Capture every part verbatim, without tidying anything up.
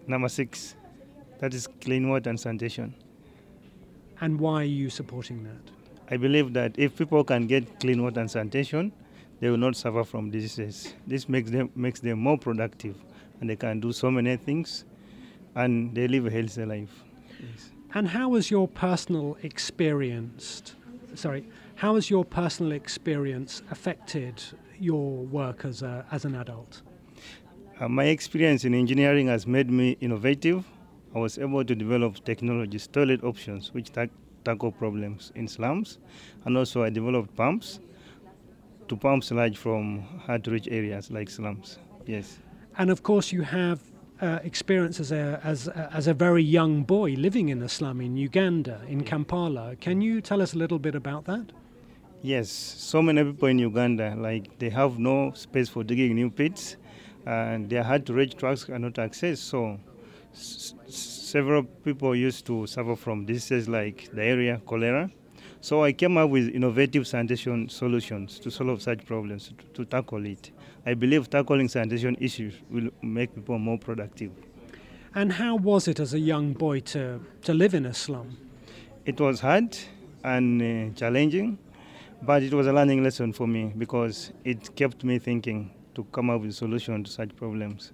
Number six, that is clean water and sanitation. And why are you supporting that? I believe that if people can get clean water and sanitation, they will not suffer from diseases. This makes them makes them more productive, and they can do so many things, and they live a healthy life. Yes. And how has your personal experience, sorry, how has your personal experience affected your work as a, as an adult? Uh, my experience in engineering has made me innovative. I was able to develop technologies, toilet options, which ta- tackle problems in slums, and also I developed pumps to pump sludge from hard-to-reach areas like slums. Yes. And of course, you have uh, experience as a as a, as a very young boy living in a slum in Uganda, in Kampala. Can you tell us a little bit about that? Yes, so many people in Uganda, like they have no space for digging new pits, and they are hard-to-reach trucks cannot access. So s- several people used to suffer from diseases like diarrhea, cholera. So I came up with innovative sanitation solutions to solve such problems, to, to tackle it. I believe tackling sanitation issues will make people more productive. And how was it as a young boy to, to live in a slum? It was hard and uh, challenging, but it was a learning lesson for me because it kept me thinking to come up with solutions to such problems.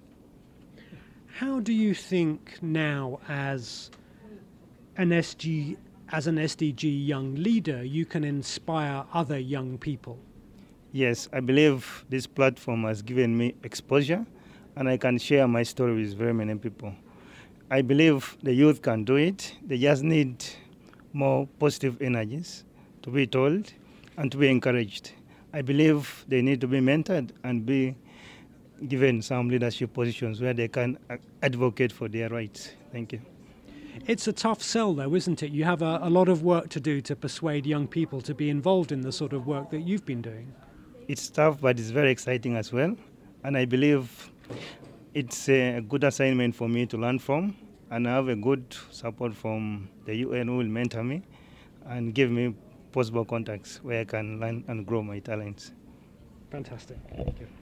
How do you think now, as an S G, as an S D G young leader, you can inspire other young people? Yes, I believe this platform has given me exposure and I can share my story with very many people. I believe the youth can do it. They just need more positive energies to be told and to be encouraged. I believe they need to be mentored and be given some leadership positions where they can advocate for their rights. Thank you. It's a tough sell, though, isn't it? You have a, a lot of work to do to persuade young people to be involved in the sort of work that you've been doing. It's tough, but it's very exciting as well. And I believe it's a good assignment for me to learn from. And I have a good support from the U N who will mentor me and give me possible contacts where I can learn and grow my talents. Fantastic. Thank you.